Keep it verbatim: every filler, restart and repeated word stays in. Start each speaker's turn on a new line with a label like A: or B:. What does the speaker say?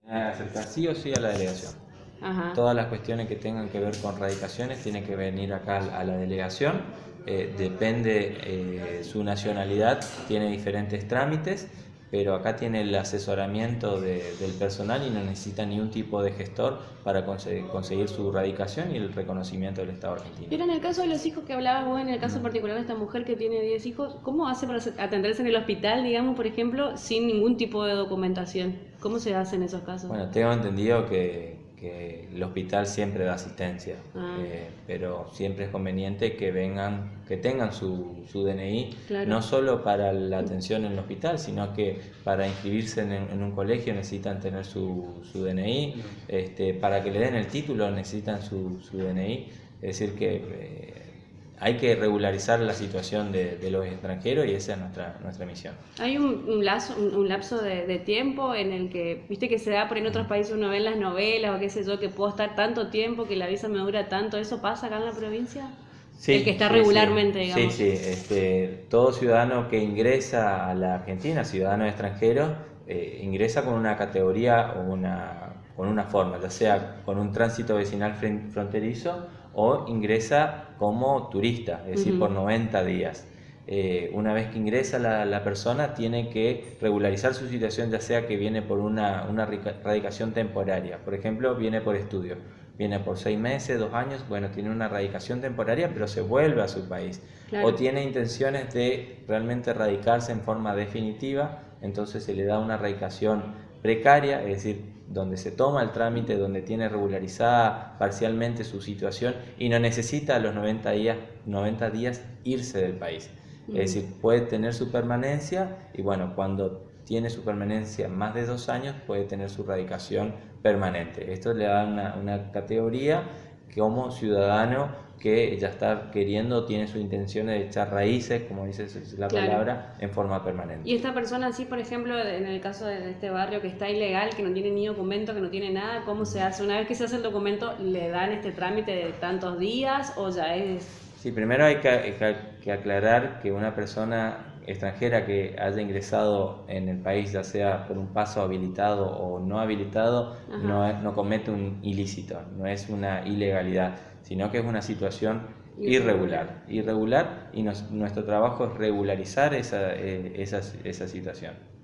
A: Aceptar sí o sí a la delegación.
B: Ajá.
A: Todas las cuestiones que tengan que ver con radicaciones tienen que venir acá a la delegación. Eh, depende eh, su nacionalidad, tiene diferentes trámites, pero acá tiene el asesoramiento de, del personal y no necesita ni un tipo de gestor para conseguir, conseguir su radicación y el reconocimiento del Estado argentino.
B: Pero en el caso de los hijos que hablabas vos, en el caso
A: Mm.
B: particular de esta mujer que tiene diez hijos, ¿cómo hace para atenderse en el hospital, digamos, por ejemplo, sin ningún tipo de documentación? ¿Cómo se hace en esos casos?
A: Bueno, tengo entendido que, que el hospital siempre da asistencia,
B: Ah.
A: eh, pero siempre es conveniente que vengan, que tengan su, su D N I,
B: Claro.
A: no solo para la atención en el hospital, sino que para inscribirse en, en un colegio necesitan tener su, su D N I, este, para que le den el título necesitan su, su D N I, es decir que eh, hay que regularizar la situación de, de los extranjeros y esa es nuestra, nuestra misión.
B: Hay un, un, lazo, un, un lapso de, de tiempo en el que, viste que se da por ahí en otros países, uno ve en las novelas o qué sé yo, que puedo estar tanto tiempo, que la visa me dura tanto. ¿Eso pasa acá en la provincia?
A: Sí,
B: el que está
A: sí,
B: regularmente,
A: sí,
B: digamos.
A: sí, sí. Este, todo ciudadano que ingresa a la Argentina, ciudadano extranjero, eh, ingresa con una categoría o una, con una forma, ya sea con un tránsito vecinal fronterizo o ingresa como turista, es decir,
B: Uh-huh.
A: por noventa días. Eh, una vez que ingresa la, la persona tiene que regularizar su situación, ya sea que viene por una, una radicación temporaria, por ejemplo, viene por estudio, viene por seis meses, dos años, bueno, tiene una radicación temporaria, pero se vuelve a su país.
B: Claro.
A: O tiene intenciones de realmente radicarse en forma definitiva, entonces se le da una radicación precaria, es decir, donde se toma el trámite, donde tiene regularizada parcialmente su situación y no necesita a los noventa días, noventa días irse del país. Uh-huh. Es decir, puede tener su permanencia y bueno, cuando tiene su permanencia más de dos años puede tener su radicación permanente. Esto le da una, una categoría que como ciudadano que ya está queriendo, tiene su intención de echar raíces, como dice la palabra, claro, en forma permanente.
B: Y esta persona, sí, por ejemplo, en el caso de este barrio que está ilegal, que no tiene ni documento, que no tiene nada, ¿cómo se hace? Una vez que se hace el documento, ¿le dan este trámite de tantos días o ya es...?
A: Sí, primero hay que, que aclarar que una persona extranjera que haya ingresado en el país, ya sea por un paso habilitado o no habilitado, no, no comete un ilícito, no es una ilegalidad, sino que es una situación irregular, irregular y nos, nuestro trabajo es regularizar esa, eh, esa, esa situación.